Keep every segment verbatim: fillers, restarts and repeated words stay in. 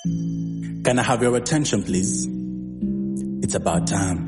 Can I have your attention, please? It's about time.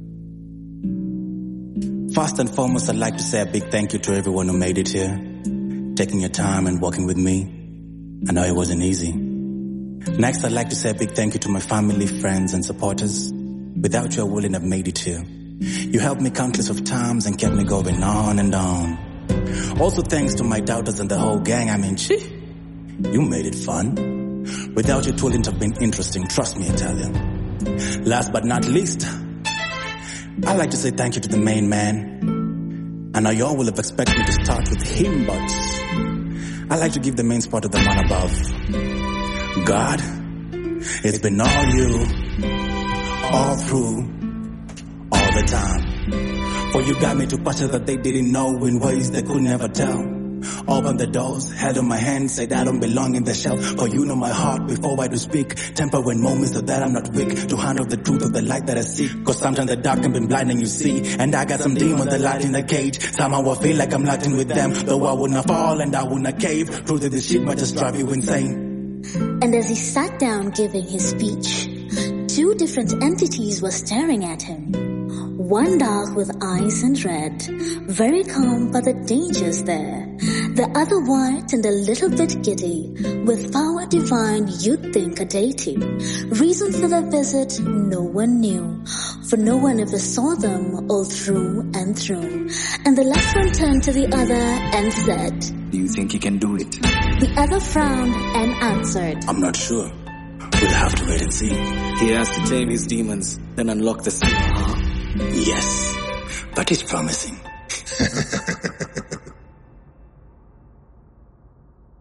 First and foremost, I'd like to say a big thank you to everyone who made it here, taking your time and working with me. I know it wasn't easy. Next, I'd like to say a big thank you to my family, friends, and supporters. Without you, I wouldn't have made it here. You helped me countless of times and kept me going on and on. Also, thanks to my doubters and the whole gang. I mean, gee, you made it fun. Without you, it wouldn't have been interesting. Trust me, I tell you. Last but not least, I'd like to say thank you to the main man. I know you all will have expected me to start with him, but I'd like to give the main spot to the man above. God, it's been all you, all through, all the time. For you got me to pasture that they didn't know in ways they could never tell. Open the doors, held on my hand, said I don't belong in the shelf. For you know my heart before I do speak. Temper when moments so that I'm not weak to handle the truth of the light that I seek. Cause sometimes the dark can be blinding, you see. And I got some demons that light in the cage. Somehow I feel like I'm locked with them. Though I would not fall and I would not cave. Truth of this shit might just drive you insane. And as he sat down giving his speech, two different entities were staring at him. One dark with eyes and red, very calm but the danger's there. The other white and a little bit giddy, with power divine you'd think a deity. Reason for their visit no one knew, for no one ever saw them all through and through. And the last one turned to the other and said, Do you think you can do it? The other frowned and answered, I'm not sure. We'll have to wait and see. He has to tame his demons, then unlock the seal, huh? Yes, but it's promising.